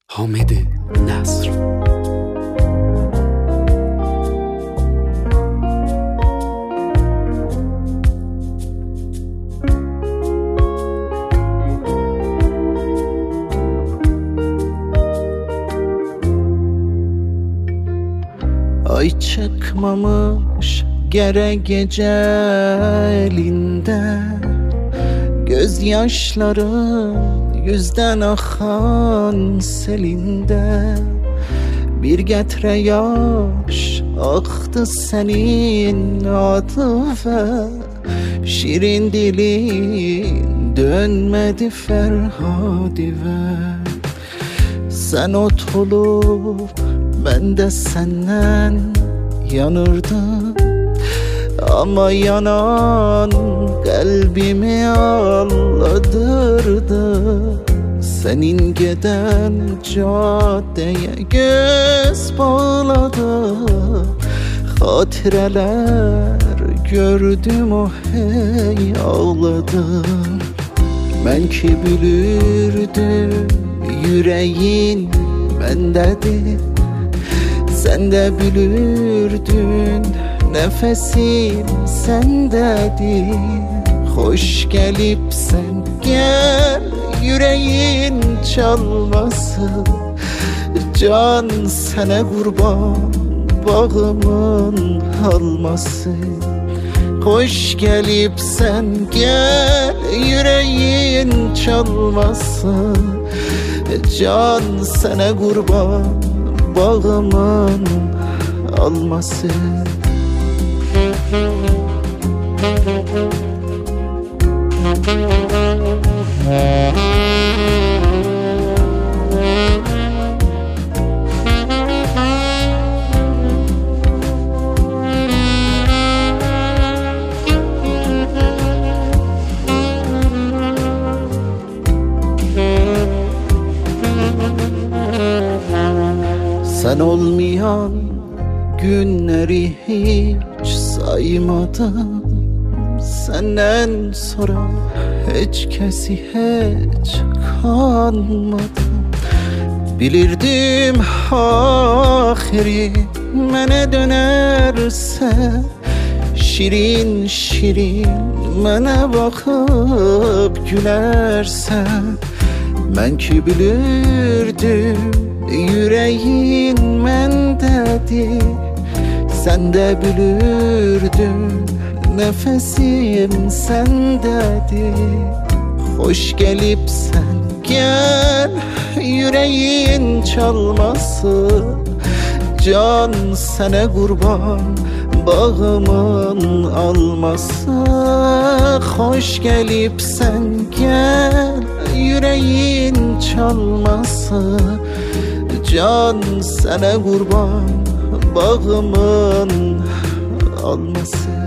حامد نصر. Ay çıkmamış gere gecelinde, gözyaşların yüzden akan selinde. Bir getre yaş aktı senin atıfa, şirin dilin dönmedi Ferhadive. Sen ot olup ben de senden yanırdım, ama yanan kalbimi ağladırdı. Senin giden caddeye göz bağladı, hatireler gördüm o hey ağladım. Ben ki bilirdim yüreğin bendedir, sen de bilirdin nefesim sendedir. Hoş gelip sen gel, yüreğin çalmasın. Can sana kurban, bağımın almasın. Hoş gelip sen gel, yüreğin çalmasın. Can sana kurban, bağımın almasın. Sen olmayan günleri hiç saymadım, senden sonra hiç kesi hiç kanmadım. Bilirdim ahiri mene dönerse, şirin şirin mene bakıp gülersen. Ben ki bilirdim yüreğin mendedir, sen de bilirdin nefesim sendedir. Hoş gelip sen gel, yüreğin çalmasın. Can sana kurban, bağımın alması. Hoş gelip sen gel, yüreğin çalması. Can sana kurban, bağımın alması.